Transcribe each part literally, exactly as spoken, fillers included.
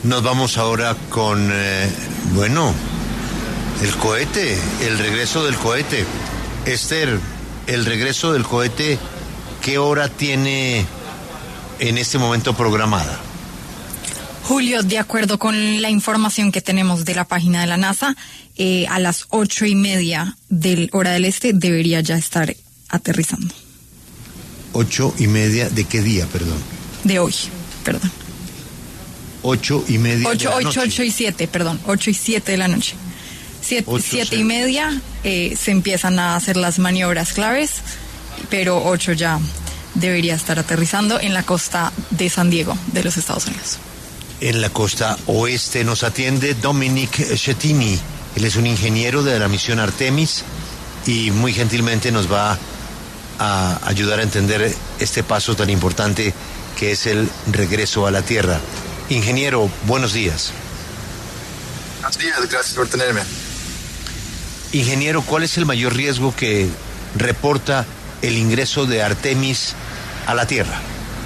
Nos vamos ahora con, eh, bueno, el cohete, el regreso del cohete. Esther, el regreso del cohete, ¿qué hora tiene en este momento programada? Julio, de acuerdo con la información que tenemos de la página de la NASA, eh, a las ocho y media del hora del este debería ya estar aterrizando. Ocho y media de qué día, perdón. De hoy, perdón. Ocho y media ocho, de la ocho, noche. ocho y siete, perdón, ocho y siete de la noche. Siete, Ocho, siete siete. y media eh, se empiezan a hacer las maniobras claves, pero ocho ya debería estar aterrizando en la costa de San Diego, de los Estados Unidos. En la costa oeste nos atiende Dominic Schettini. Él es un ingeniero de la misión Artemis y muy gentilmente nos va a ayudar a entender este paso tan importante que es el regreso a la Tierra. Ingeniero, buenos días. Buenos días, gracias por tenerme. Ingeniero, ¿cuál es el mayor riesgo que reporta el ingreso de Artemis a la Tierra?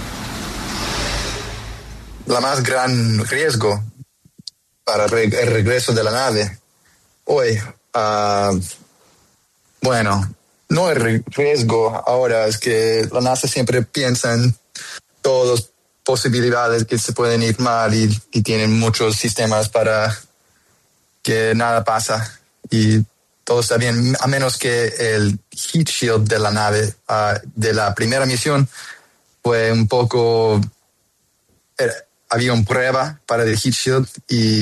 La más gran riesgo para el regreso de la nave hoy, uh, bueno, no el riesgo ahora, es que la NASA siempre piensa en todas las posibilidades que se pueden ir mal y, y tienen muchos sistemas para que nada pasa y todo está bien, a menos que el heat shield de la nave uh, de la primera misión fue un poco... Era, había una prueba para el heat shield y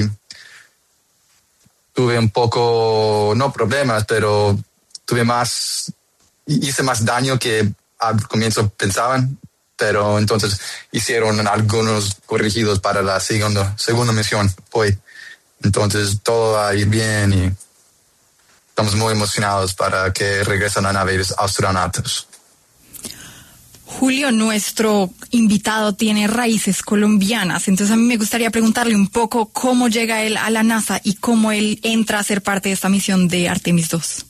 tuve un poco, no problemas, pero tuve más, hice más daño que al comienzo pensaban, pero entonces hicieron algunos corregidos para la segunda, segunda misión hoy. Entonces todo va a ir bien y estamos muy emocionados para que regresen la nave los astronautas. Julio, nuestro invitado tiene raíces colombianas, entonces a mí me gustaría preguntarle un poco cómo llega él a la NASA y cómo él entra a ser parte de esta misión de Artemis dos.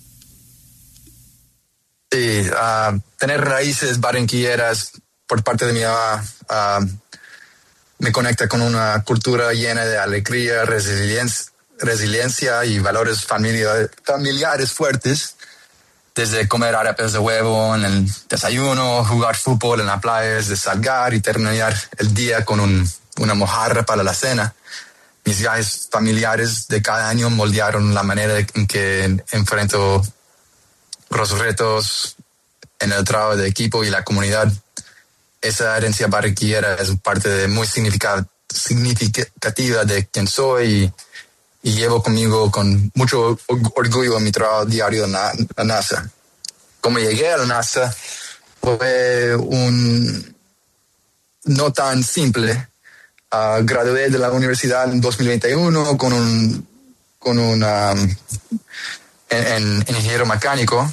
Sí, uh, tener raíces barranquilleras por parte de mi mamá uh, me conecta con una cultura llena de alegría, resiliencia, resiliencia y valores familiares, familiares fuertes. Desde comer arepas de huevo en el desayuno, jugar fútbol en la playa, de salgar y terminar el día con un, una mojarra para la cena. Mis viajes familiares de cada año moldearon la manera en que enfrento los retos en el trabajo de equipo y la comunidad. Esa herencia barranquillera es parte de muy significativa de quién soy y, y llevo conmigo con mucho orgullo en mi trabajo diario en la, la NASA. Como llegué a la NASA fue un no tan simple. Uh, gradué de la universidad en dos mil veintiuno con un con un um, en, en ingeniero mecánico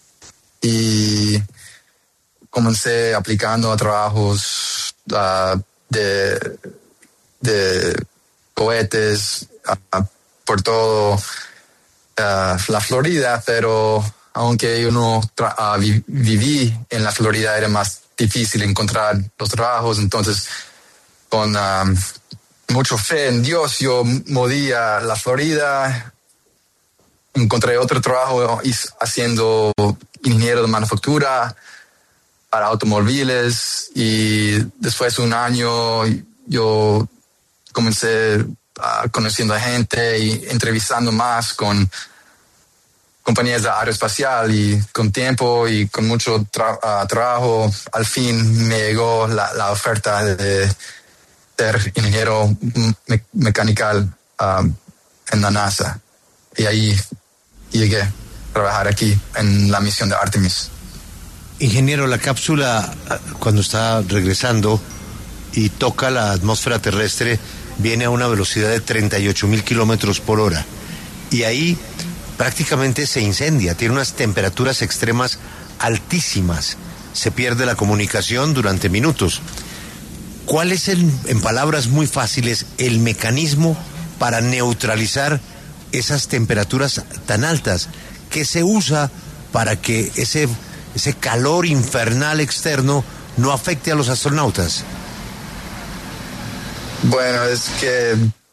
y comencé aplicando a trabajos uh, de, de cohetes uh, por todo uh, la Florida, pero aunque yo no tra- uh, vi- viví en la Florida, era más difícil encontrar los trabajos. Entonces, con um, mucha fe en Dios, yo moví a la Florida, encontré otro trabajo haciendo ingeniero de manufactura para automóviles y después de un año yo comencé uh, conociendo a gente y entrevistando más con compañías de aeroespacial y con tiempo y con mucho tra- uh, trabajo, al fin me llegó la, la oferta de ser ingeniero me- mecánico um, en la NASA. Y ahí llegué a trabajar aquí en la misión de Artemis. Ingeniero, la cápsula cuando está regresando y toca la atmósfera terrestre viene a una velocidad de treinta y ocho mil kilómetros por hora. Y ahí prácticamente se incendia, tiene unas temperaturas extremas altísimas, se pierde la comunicación durante minutos. ¿Cuál es, el, en palabras muy fáciles, el mecanismo para neutralizar esas temperaturas tan altas? ¿Qué se usa para que ese, ese calor infernal externo no afecte a los astronautas? Bueno, es que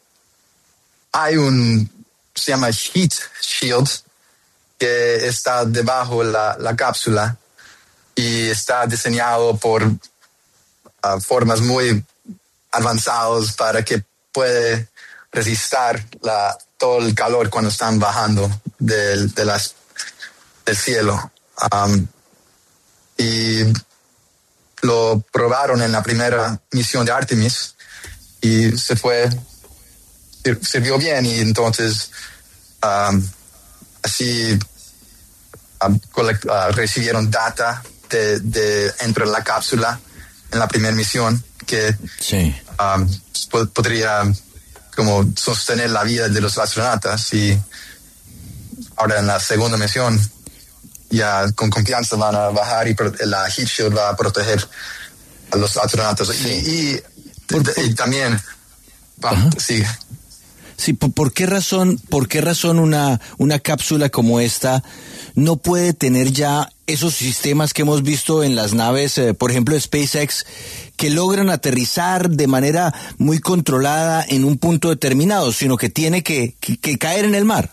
hay un, se llama heat shield, que está debajo de la, la cápsula y está diseñado por uh, formas muy avanzadas para que puede resistir la, todo el calor cuando están bajando del, de las, del cielo. Um, y lo probaron en la primera misión de Artemis y se fue, sirvió bien, y entonces um, así um, collect, uh, recibieron data de, de entre la cápsula en la primera misión que sí. um, pod- podría como sostener la vida de los astronautas, y ahora en la segunda misión ya con confianza van a bajar y pro- la heat shield va a proteger a los astronautas. Sí. Y, y, por, por, y también va, sí. Sí, ¿por, por qué razón, por qué razón una, una cápsula como esta no puede tener ya esos sistemas que hemos visto en las naves, eh, por ejemplo, de SpaceX, que logran aterrizar de manera muy controlada en un punto determinado, sino que tiene que, que, que caer en el mar?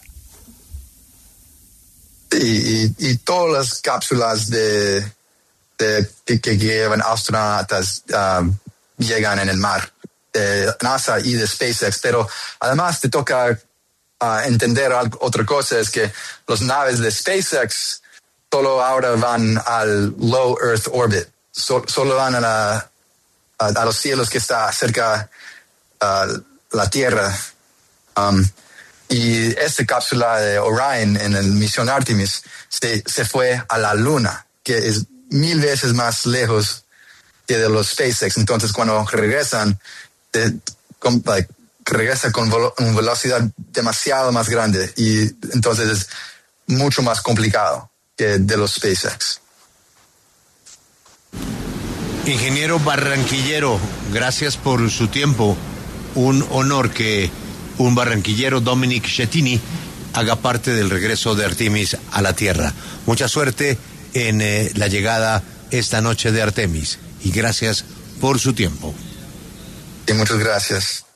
Y, y, y todas las cápsulas de, de que, que llevan astronautas um, llegan en el mar, de NASA y de SpaceX, pero además te toca uh, entender algo, otra cosa, es que las naves de SpaceX solo ahora van al low Earth orbit, so, solo van a, la, a, a los cielos que está cerca uh, la Tierra. Um, Y esta cápsula de Orion en la misión Artemis se, se fue a la Luna, que es mil veces más lejos que de los SpaceX. Entonces, cuando regresan, de, con, like, regresa con vo- una velocidad demasiado más grande, y entonces es mucho más complicado que de los SpaceX. Ingeniero barranquillero, gracias por su tiempo. Un honor que un barranquillero, Dominic Schettini, haga parte del regreso de Artemis a la Tierra. Mucha suerte en eh, la llegada esta noche de Artemis, y gracias por su tiempo. Y muchas gracias.